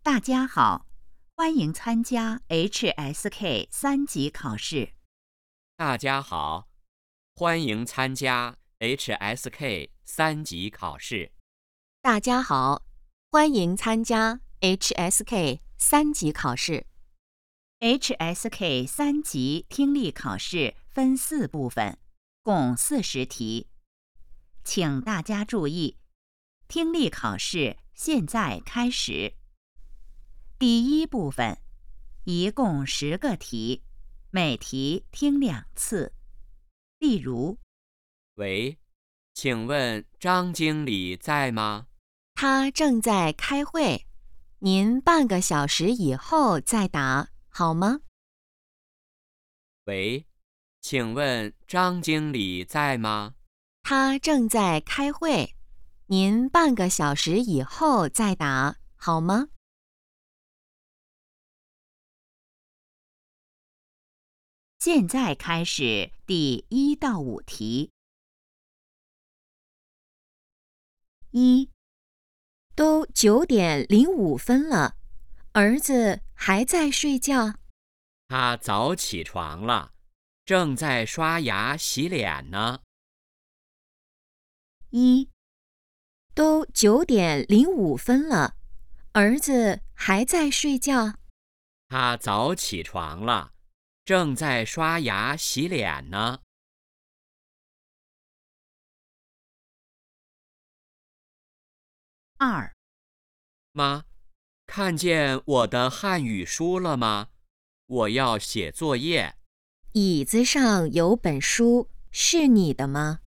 大家好，欢迎参加 HSK 3级考试。 大家好，欢迎参加 HSK 3级考试。 大家好，欢迎参加 HSK 3级考试。 HSK 3级听力考试分4部分，共40题。请大家注意，听力考试现在开始。第一部分，一共10个题，每题听2次。例如， 喂，请问张经理在吗？ 他正在开会，您半个小时以后再打，好吗？ 喂，请问张经理在吗？ 他正在开会，您半个小时以后再打，好吗？ 现在开始第1到5题。1、 都9点05分了，儿子还在睡觉。 他早起床了，正在刷牙洗脸呢。 1、 都9点05分了，儿子还在睡觉。 他早起床了，正在刷牙洗脸呢。 2、 妈，看见我的汉语书了吗？我要写作业。 椅子上有本书，是你的吗？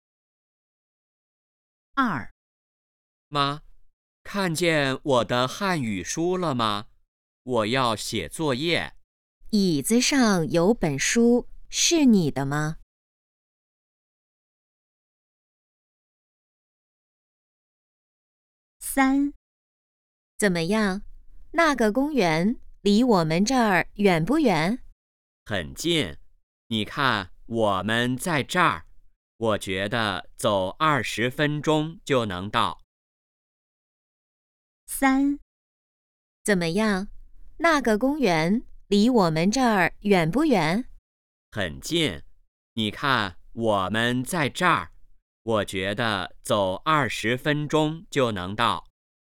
2、 妈，看见我的汉语书了吗？我要写作业。 椅子上有本书，是你的吗 ？3、 怎么样？那个公园离我们这儿远不远？ 很近，你看，我们在这儿，我觉得走20分钟就能到。 3、 怎么样？那个公园离我们这儿远不远？ 很近，你看，我们在这儿，我觉得走20分钟就能到。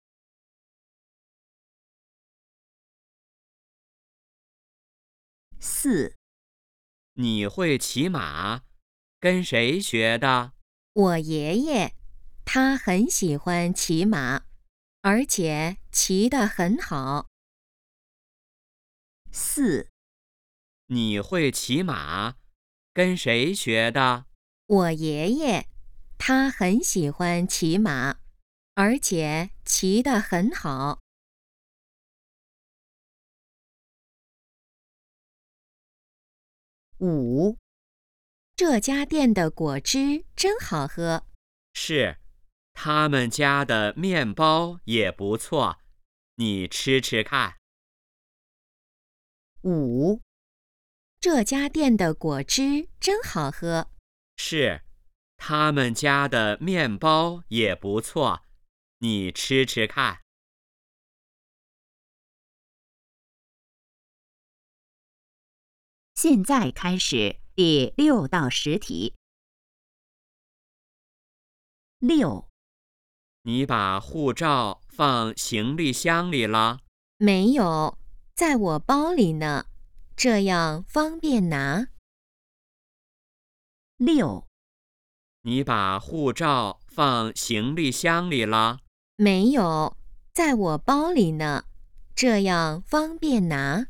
4、 你会骑马？跟谁学的？ 我爷爷，他很喜欢骑马，而且骑得很好。 4、 你会骑马？跟谁学的？ 我爷爷，他很喜欢骑马，而且骑得很好。 5、 这家店的果汁真好喝。 是，他们家的面包也不错，你吃吃看。 5、 这家店的果汁真好喝。 是，他们家的面包也不错，你吃吃看。 现在开始第6到10题。6、 你把护照放行李箱里了？ 没有，在我包里呢，这样方便拿。 6、 你把护照放行李箱里了？ 没有，在我包里呢，这样方便拿。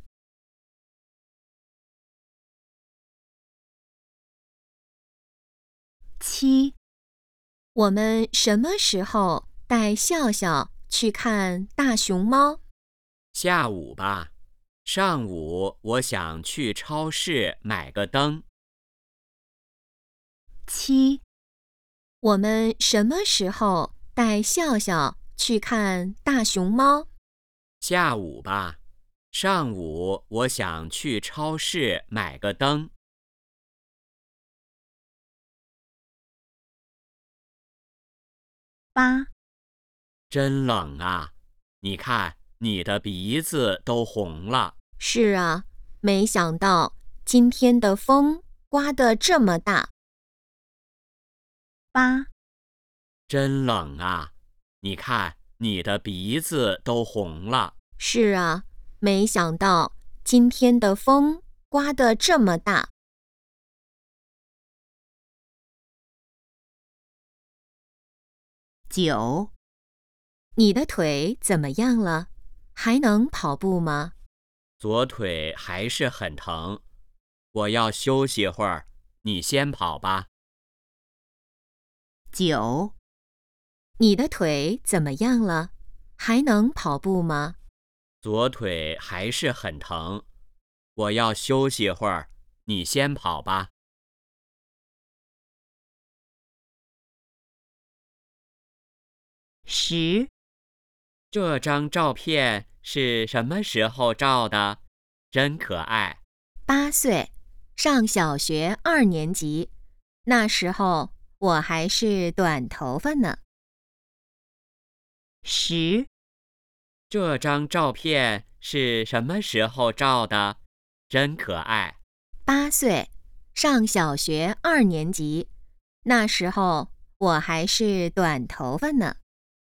7、 我们什么时候带笑笑去看大熊猫？ 下午吧。上午我想去超市买个灯。 7、 我们什么时候带笑笑去看大熊猫？ 下午吧。上午我想去超市买个灯。 8、 真冷啊！你看， 你的鼻子都红了。 是啊，没想到今天的风刮得这么大。 8、 真冷啊！你看，你的鼻子都红了。 是啊，没想到今天的风刮得这么大。 9、 你的腿怎么样了？还能跑步吗？ 左腿还是很疼，我要休息会儿，你先跑吧。 9、 你的腿怎么样了？还能跑步吗？ 左腿还是很疼，我要休息会儿，你先跑吧。 10、 这张照片是什么时候照的？真可爱。 8岁，上小学2年级，那时候我还是短头发呢。 10、 这张照片是什么时候照的？真可爱。 8岁，上小学2年级，那时候我还是短头发呢。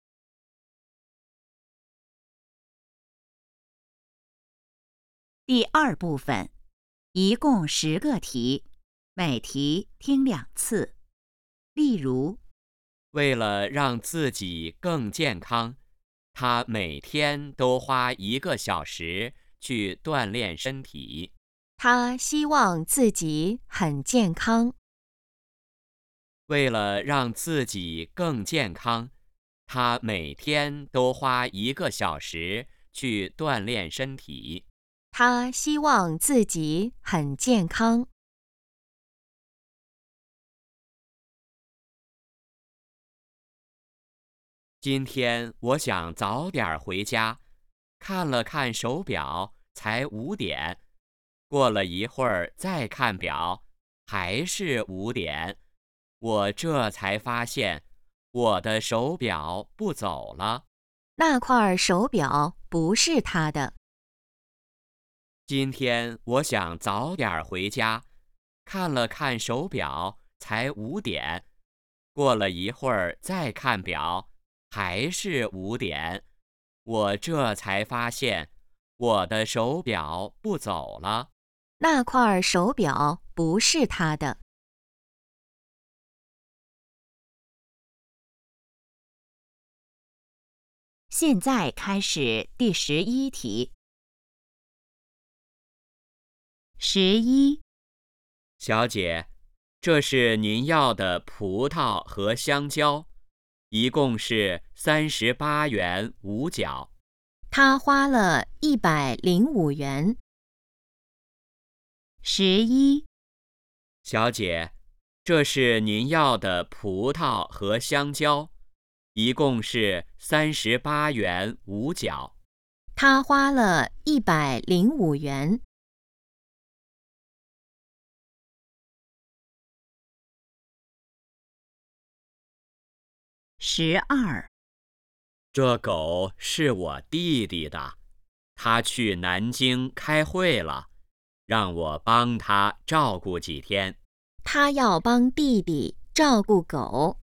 第2部分，一共10个题，每题听2次。例如， 为了让自己更健康，他每天都花1个小时去锻炼身体。 他希望自己很健康。 为了让自己更健康，他每天都花1个小时去锻炼身体。 他希望自己很健康。 今天我想早点回家，看了看手表，才5点。过了一会儿再看表，还是5点。我这才发现，我的手表不走了。 那块手表不是他的。 今天我想早点回家，看了看手表，才5点。过了一会儿再看表，还是5点。我这才发现，我的手表不走了。 那块手表不是他的。 现在开始第11题。11、 小姐，这是您要的葡萄和香蕉，一共是38元5角。 他花了105元。 11、 小姐，这是您要的葡萄和香蕉，一共是38元5角。 他花了105元。 12、 这狗是我弟弟的，他去南京开会了，让我帮他照顾几天。 他要帮弟弟照顾狗。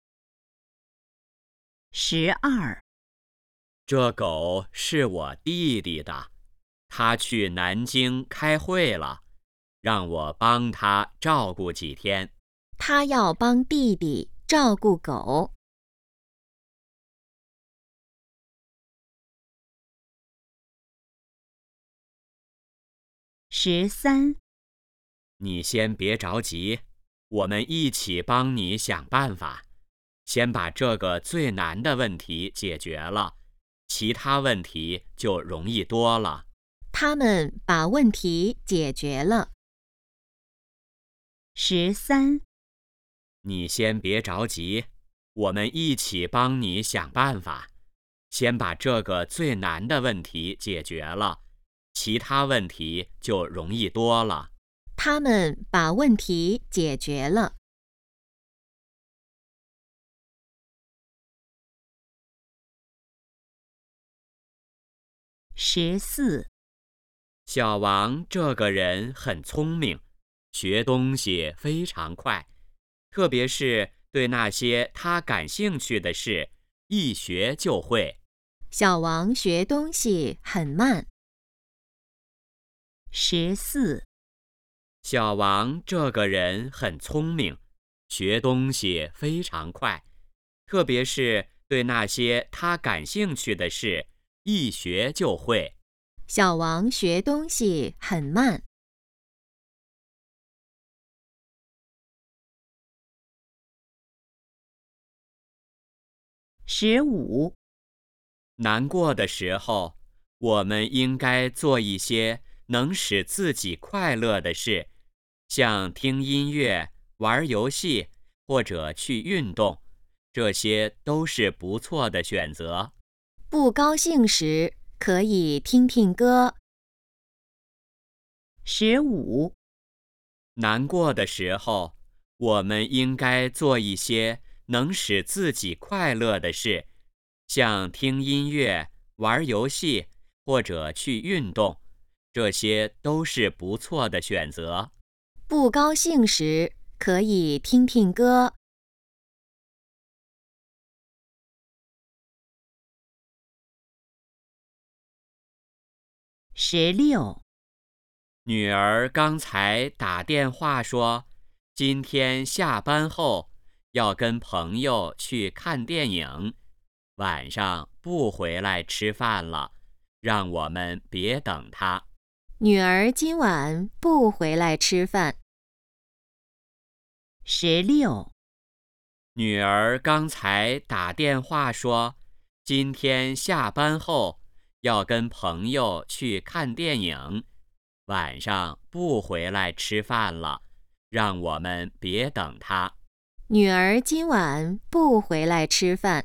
12、 这狗是我弟弟的，他去南京开会了，让我帮他照顾几天。 他要帮弟弟照顾狗。 13、 你先别着急，我们一起帮你想办法。先把这个最难的问题解决了，其他问题就容易多了。 他们把问题解决了。 13、 你先别着急，我们一起帮你想办法。先把这个最难的问题解决了，其他问题就容易多了。 他们把问题解决了。 14. 小王这个人很聪明，学东西非常快，特别是对那些他感兴趣的事，一学就会。 小王学东西很慢。 14. 小王这个人很聪明，学东西非常快，特别是对那些他感兴趣的事，一学就会。 小王学东西很慢。 15. 难过的时候，我们应该做一些能使自己快乐的事，像听音乐、玩游戏或者去运动，这些都是不错的选择。 不高兴时可以听听歌。 15. 难过的时候，我们应该做一些能使自己快乐的事，像听音乐、玩游戏或者去运动，这些都是不错的选择。 不高兴时可以听听歌。 16. 女儿刚才打电话说，今天下班后要跟朋友去看电影，晚上不回来吃饭了，让我们别等她。 女儿今晚不回来吃饭。 16. 女儿刚才打电话说，今天下班后要跟朋友去看电影，晚上不回来吃饭了，让我们别等她。 女儿今晚不回来吃饭。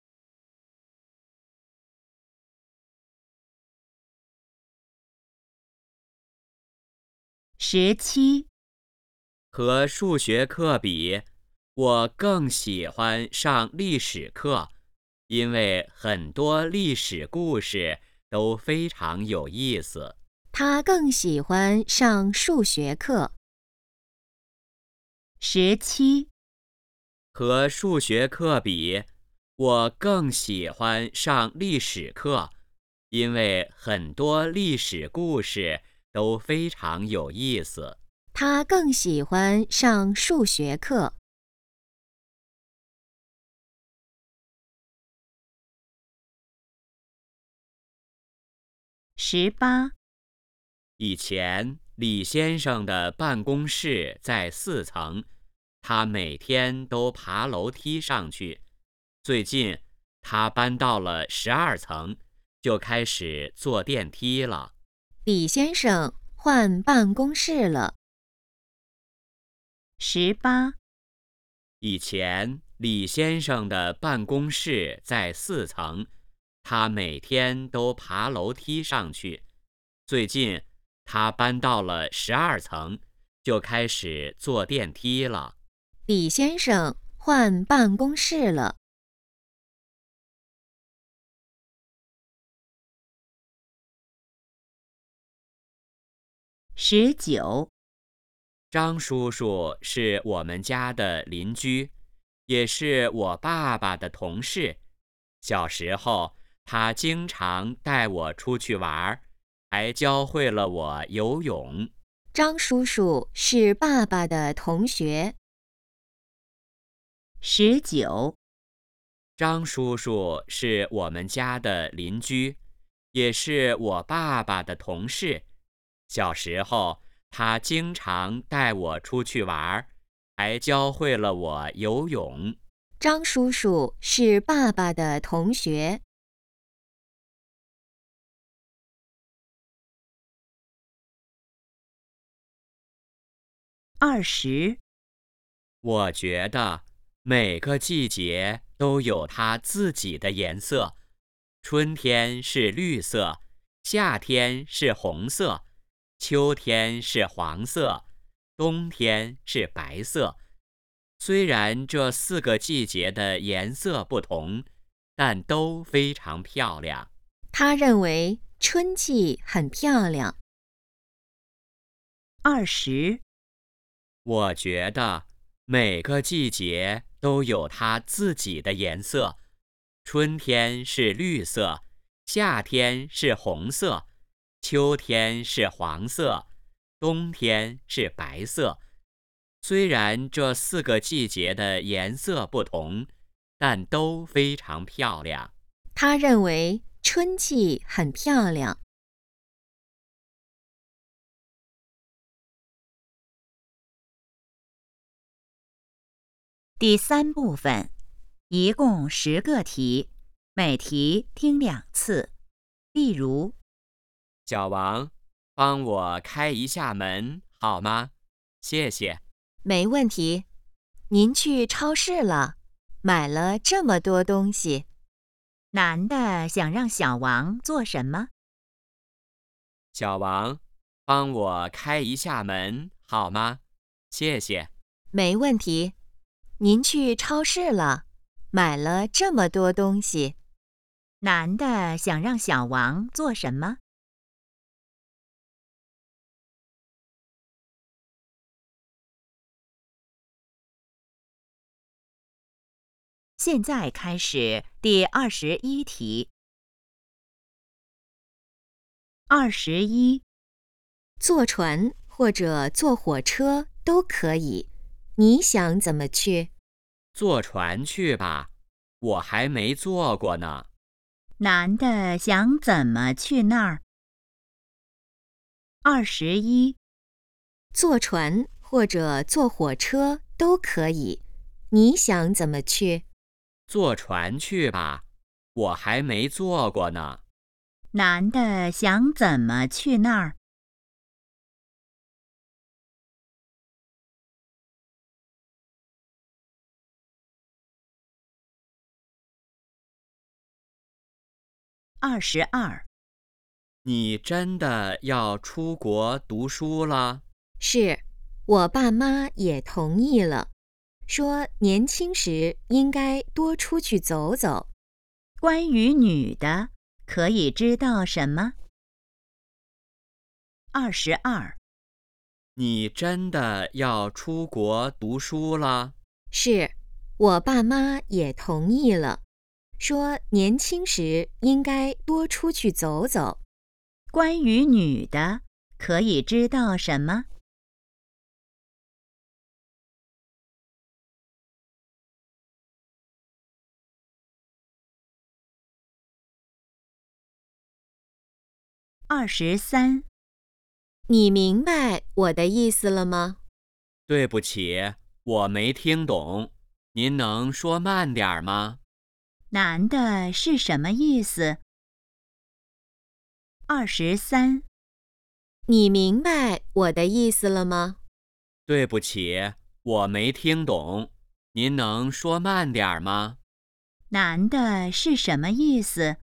17. 和数学课比，我更喜欢上历史课，因为很多历史故事都非常有意思。 她更喜欢上数学课。 17. 和数学课比，我更喜欢上历史课，因为很多历史故事都非常有意思。 她更喜欢上数学课。 18. 以前李先生的办公室在4层，他每天都爬楼梯上去。最近他搬到了12层，就开始坐电梯了。 李先生换办公室了。 18. 以前李先生的办公室在4层，他每天都爬楼梯上去。最近他搬到了12层，就开始坐电梯了。 李先生换办公室了。 19. 张叔叔是我们家的邻居，也是我爸爸的同事。小时候，他经常带我出去玩，还教会了我游泳。 张叔叔是爸爸的同学。 19. 张叔叔是我们家的邻居，也是我爸爸的同事。小时候，他经常带我出去玩，还教会了我游泳。 张叔叔是爸爸的同学。 20. 我觉得每个季节都有它自己的颜色，春天是绿色，夏天是红色，秋天是黄色，冬天是白色。虽然这4个季节的颜色不同，但都非常漂亮。 他认为春季很漂亮。 20， 我觉得每个季节都有它自己的颜色，春天是绿色，夏天是红色，秋天是黄色，冬天是白色。虽然这4个季节的颜色不同，但都非常漂亮。 他认为春季很漂亮。 第3部分，一共10个题，每题听2次。例如， 小王，帮我开一下门好吗？谢谢。 没问题。您去超市了，买了这么多东西。 男的想让小王做什么？ 小王，帮我开一下门好吗？谢谢。 没问题。您去超市了，买了这么多东西。 男的想让小王做什么？现在开始第21题。21， 坐船或者坐火车都可以，你想怎么去？ 坐船去吧，我还没坐过呢。 男的想怎么去那儿？21， 坐船或者坐火车都可以，你想怎么去？ 坐船去吧，我还没坐过呢。 男的想怎么去那儿？22， 你真的要出国读书了？ 是，我爸妈也同意了，说年轻时应该多出去走走。 关于女的，可以知道什么？22， 你真的要出国读书了？ 是，我爸妈也同意了，说年轻时应该多出去走走。 关于女的，可以知道什么？23， 你明白我的意思了吗？ 对不起，我没听懂，您能说慢点儿吗？ 男的是什么意思？23， 你明白我的意思了吗？ 对不起，我没听懂，您能说慢点儿吗？ 男的是什么意思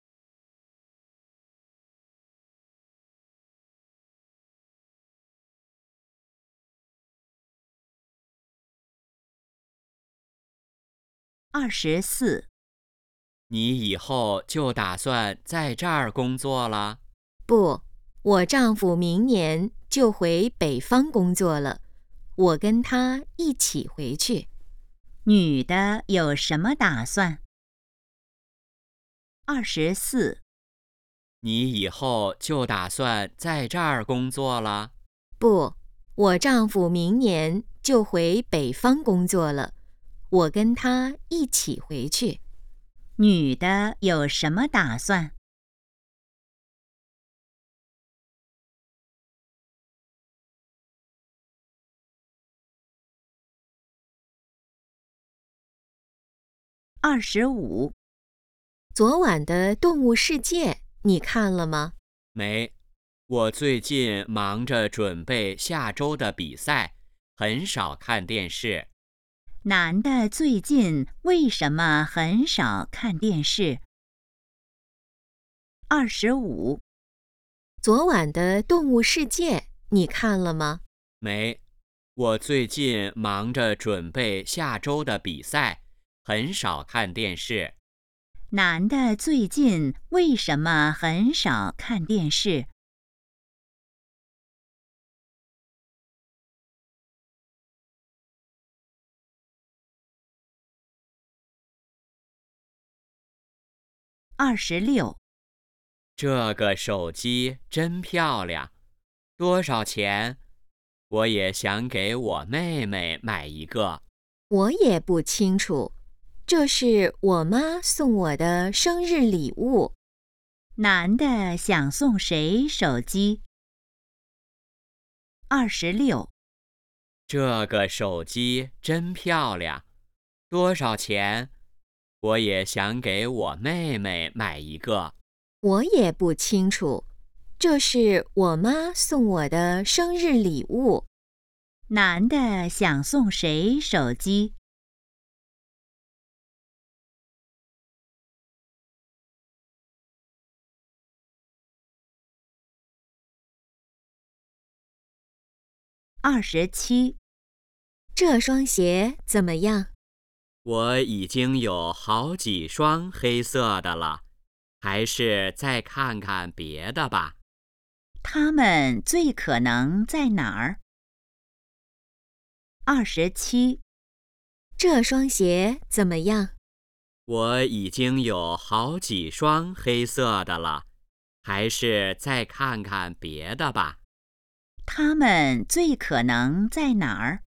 ？24， 你以后就打算在这儿工作了？ 不，我丈夫明年就回北方工作了，我跟他一起回去。 女的有什么打算？24， 你以后就打算在这儿工作了？ 不，我丈夫明年就回北方工作了，我跟他一起回去。 女的有什么打算？25， 昨晚的《动物世界》你看了吗？ 没，我最近忙着准备下周的比赛，很少看电视。 男的最近为什么很少看电视？25， 昨晚的《动物世界》你看了吗？ 没，我最近忙着准备下周的比赛，很少看电视。 男的最近为什么很少看电视？26， 这个手机真漂亮，多少钱？我也想给我妹妹买一个。 我也不清楚，这是我妈送我的生日礼物。 男的想送谁手机？26， 这个手机真漂亮，多少钱？我也想给我妹妹买一个。 我也不清楚，这是我妈送我的生日礼物。 男的想送谁手机？27， 这双鞋怎么样？ 我已经有好几双黑色的了，还是再看看别的吧。 他们最可能在哪儿？27， 这双鞋怎么样？ 我已经有好几双黑色的了，还是再看看别的吧。 他们最可能在哪儿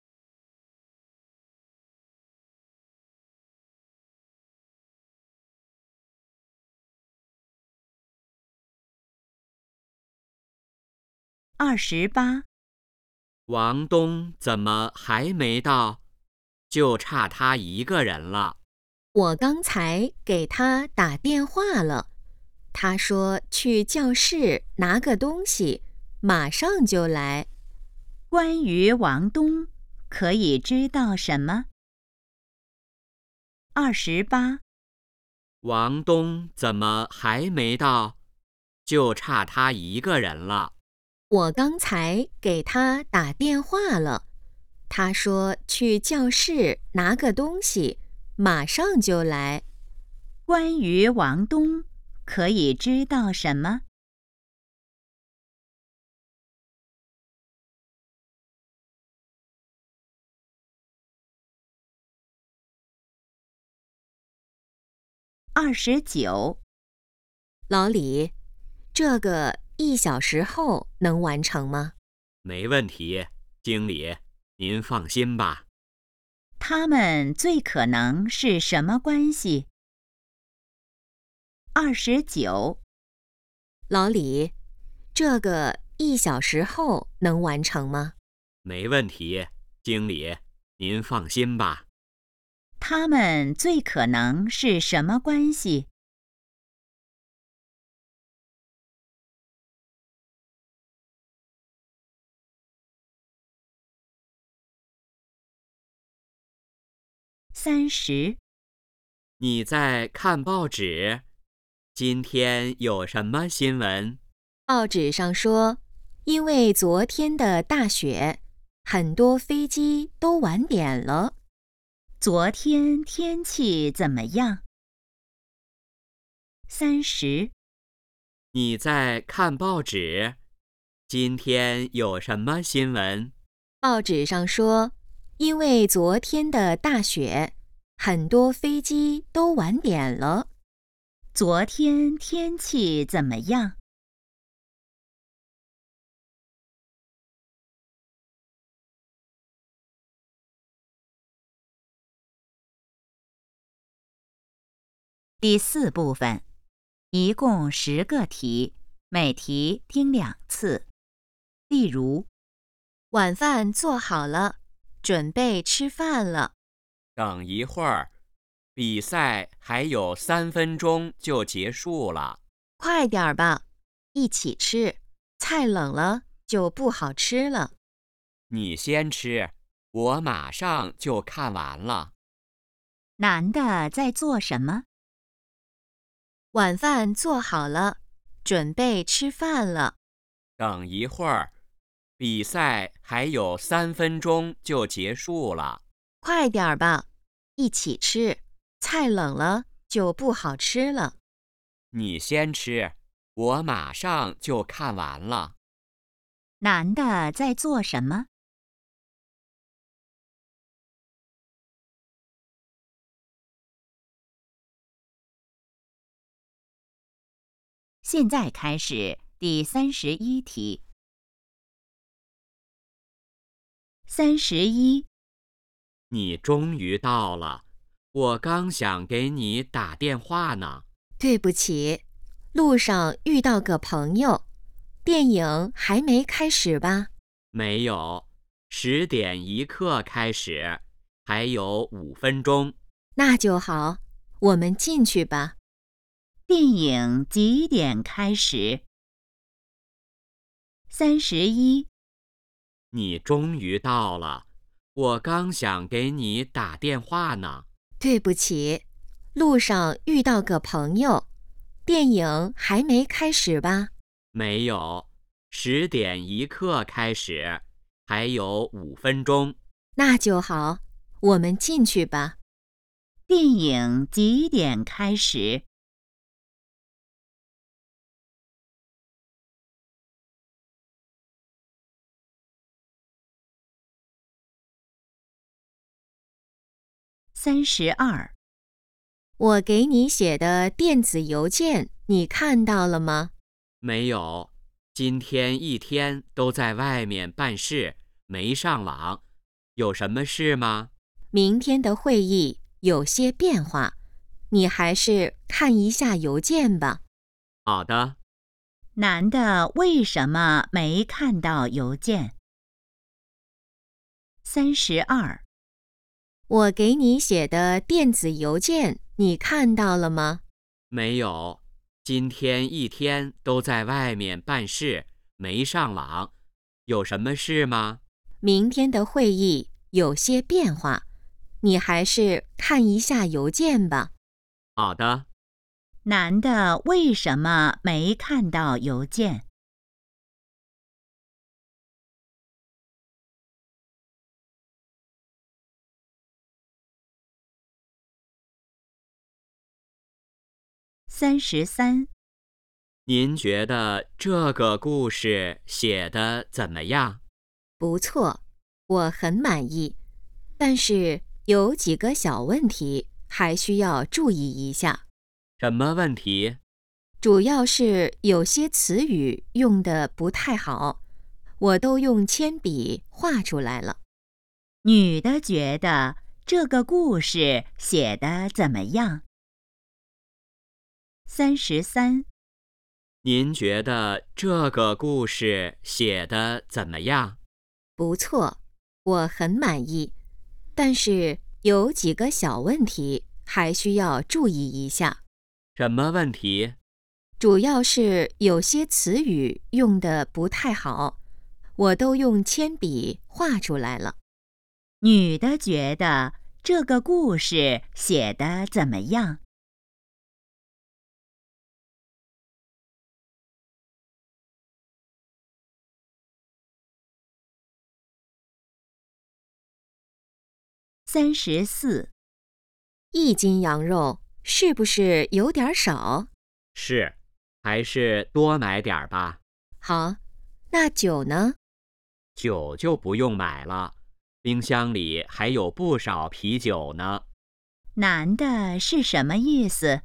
？28， 王东怎么还没到？就差他一个人了。 我刚才给他打电话了，他说去教室拿个东西，马上就来。 关于王东，可以知道什么？28， 王东怎么还没到？就差他一个人了。 我刚才给他打电话了，他说去教室拿个东西，马上就来。 关于王东，可以知道什么？29， 老李，这个1小时后能完成吗？ 没问题，经理，您放心吧。 他们最可能是什么关系？29， 老李，这个1小时后能完成吗？ 没问题，经理，您放心吧。 他们最可能是什么关系？30， 你在看报纸？今天有什么新闻？ 报纸上说，因为昨天的大雪，很多飞机都晚点了。 昨天天气怎么样？30， 你在看报纸？今天有什么新闻？ 报纸上说，因为昨天的大雪，很多飞机都晚点了。 昨天天气怎么样第4部分，一共10个题，每题听2次。例如， 晚饭做好了，准备吃饭了。 等一会儿，比赛还有3分钟就结束了。 快点儿吧，一起吃，菜冷了就不好吃了。 你先吃，我马上就看完了。 男的在做什么？ 晚饭做好了，准备吃饭了。 等一会儿，比赛还有3分钟就结束了。 快点儿吧，一起吃，菜冷了就不好吃了。 你先吃，我马上就看完了。 男的在做什么？现在开始第31题。31， 你终于到了，我刚想给你打电话呢。 对不起，路上遇到个朋友，电影还没开始吧？ 没有，10点1刻开始，还有5分钟。 那就好，我们进去吧。 电影几点开始？31， 你终于到了，我刚想给你打电话呢。 对不起，路上遇到个朋友，电影还没开始吧？ 没有，10点1刻开始，还有5分钟。 那就好，我们进去吧。 电影几点开始？32， 我给你写的电子邮件，你看到了吗？ 没有，今天一天都在外面办事，没上网。有什么事吗？ 明天的会议有些变化，你还是看一下邮件吧。 好的。 男的为什么没看到邮件？32， 我给你写的电子邮件，你看到了吗？ 没有，今天一天都在外面办事，没上网。有什么事吗？ 明天的会议有些变化，你还是看一下邮件吧。 好的。 男的为什么没看到邮件？33， 您觉得这个故事写得怎么样？ 不错，我很满意，但是有几个小问题还需要注意一下。 什么问题？ 主要是有些词语用得不太好，我都用铅笔画出来了。 女的觉得这个故事写得怎么样？33， 您觉得这个故事写得怎么样？ 不错，我很满意，但是有几个小问题还需要注意一下。 什么问题？ 主要是有些词语用得不太好，我都用铅笔画出来了。 女的觉得这个故事写得怎么样？34， 1斤羊肉是不是有点少？ 是，还是多买点儿吧。 好，那酒呢？ 酒就不用买了，冰箱里还有不少啤酒呢。 男的是什么意思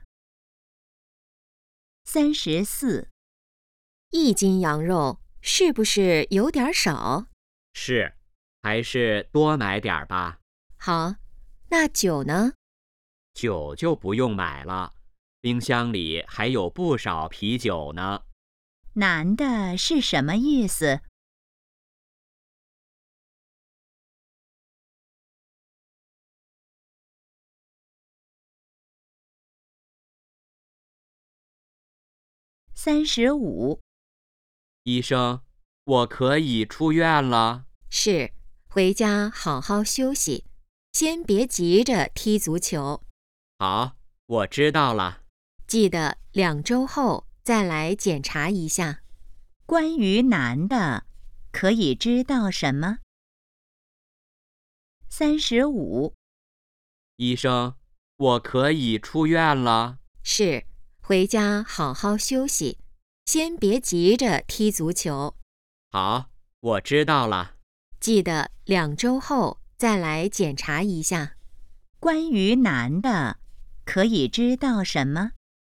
？34， 1斤羊肉是不是有点少？ 是，还是多买点儿吧。 好，那酒呢？ 酒就不用买了，冰箱里还有不少啤酒呢。 男的是什么意思？35， 医生，我可以出院了。 是，回家好好休息，先别急着踢足球。 好，我知道了。 记得2周后再来检查一下。 关于男的，可以知道什么？35， 医生， 我可以出院了。 是，回家好好休息，先别急着踢足球。 好，我知道了。 记得2周后再来检查一下。 关于男的，可以知道什么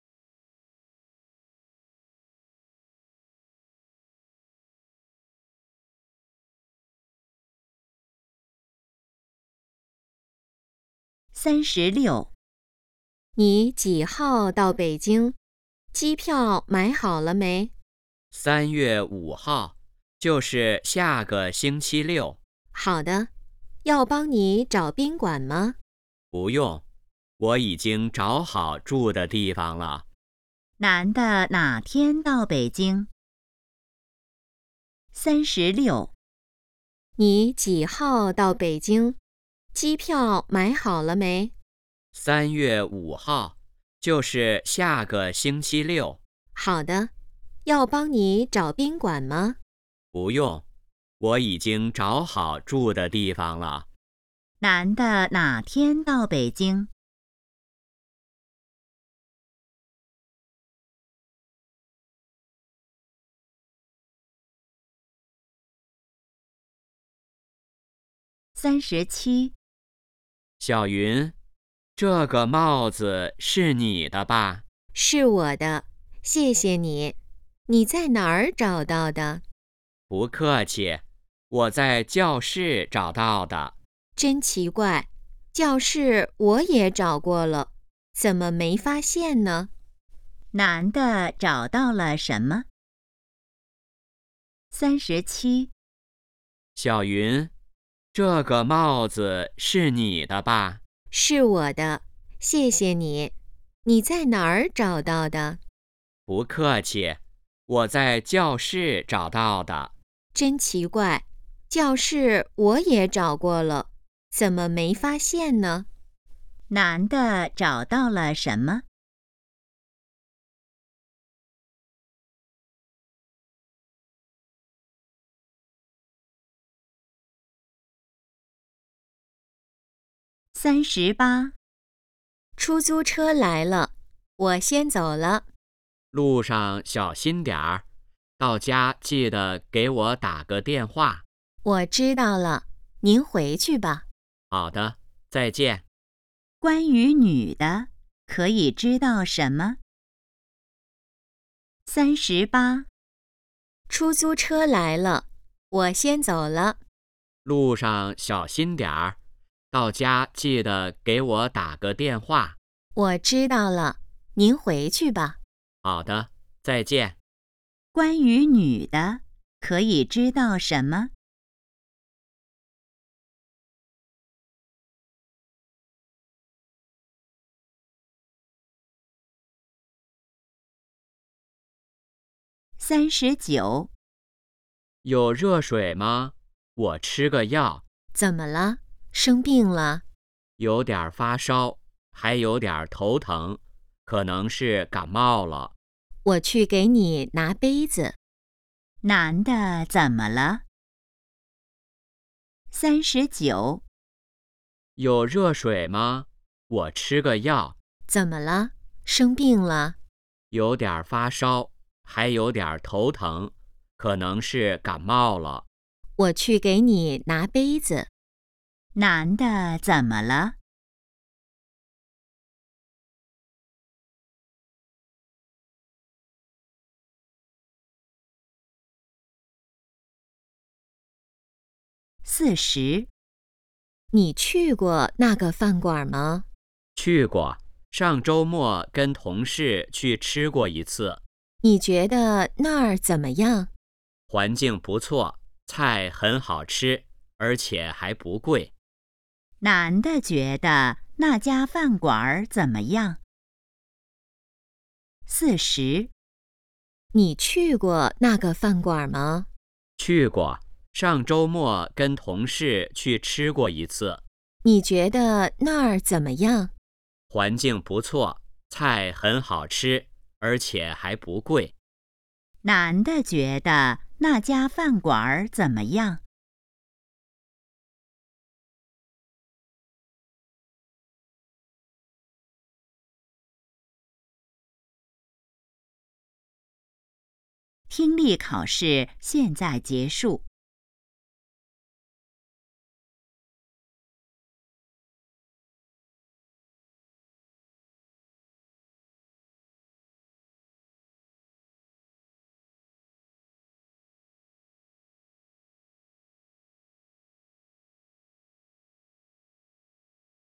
？36， 你几号到北京？机票买好了没？ 3月5号，就是下个星期六。 好的，要帮你找宾馆吗？ 不用，我已经找好住的地方了。 男的哪天到北京？36， 你几号到北京？机票买好了没？ 3月5号，就是下个星期六。 好的，要帮你找宾馆吗？ 不用，我已经找好住的地方了。 男的哪天到北京？37， 小云，这个帽子是你的吧？ 是我的，谢谢你。你在哪儿找到的？ 不客气，我在教室找到的。 真奇怪，教室我也找过了，怎么没发现呢？ 男的找到了什么？37， 小云，这个帽子是你的吧？ 是我的，谢谢你。你在哪儿找到的？ 不客气，我在教室找到的。 真奇怪，教室我也找过了，怎么没发现呢？ 男的找到了什么？38， 出租车来了，我先走了。 路上小心点儿，到家记得给我打个电话。 我知道了，您回去吧。 好的，再见。 关于女的，可以知道什么？38， 出租车来了，我先走了。 路上小心点儿，到家记得给我打个电话。 我知道了，您回去吧。 好的，再见。 关于女的，可以知道什么？39， 有热水吗？我吃个药。 怎么了？生病了？ 有点发烧，还有点头疼，可能是感冒了。 我去给你拿杯子。 男的怎么了？39， 有热水吗？我吃个药。 怎么了？生病了？ 有点发烧，还有点头疼，可能是感冒了。 我去给你拿杯子。 男的怎么了？40， 你去过那个饭馆吗？ 去过，上周末跟同事去吃过一次。 你觉得那儿怎么样？ 环境不错，菜很好吃，而且还不贵。 男的觉得那家饭馆怎么样？40， 你去过那个饭馆吗？ 去过，上周末跟同事去吃过一次。 你觉得那儿怎么样？ 环境不错，菜很好吃，而且还不贵。 男的觉得那家饭馆怎么样听力考试现在结束。